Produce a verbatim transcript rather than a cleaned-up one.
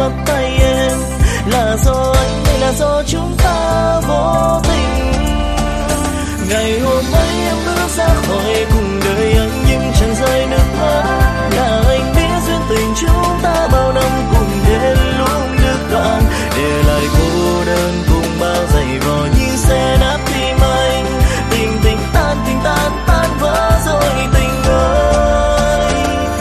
bắt tay em. Là do anh hay là do chúng ta vô tình? Ngày hôm ấy em bước ra khỏi cùng đời anh nhưng chẳng rơi nước mắt.